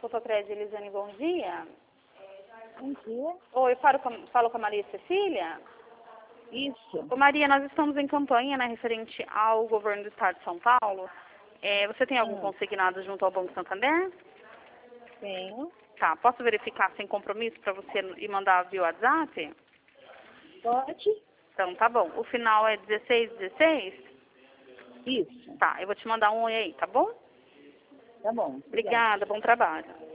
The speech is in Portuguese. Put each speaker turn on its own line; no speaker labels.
Fotocred, Elisane, bom dia.
Bom dia.
Oi, falo com a Maria Cecília.
Isso.
Ô Maria, nós estamos em campanha, né, referente ao governo do estado de São Paulo. Você tem algum consignado junto ao Banco Santander?
Tenho.
Tá, posso verificar sem compromisso para você ir mandar via WhatsApp?
Pode?
Então tá bom. O final é 1616?
Isso.
Tá, eu vou te mandar um oi aí, tá bom?
Tá bom.
Obrigada, bom trabalho.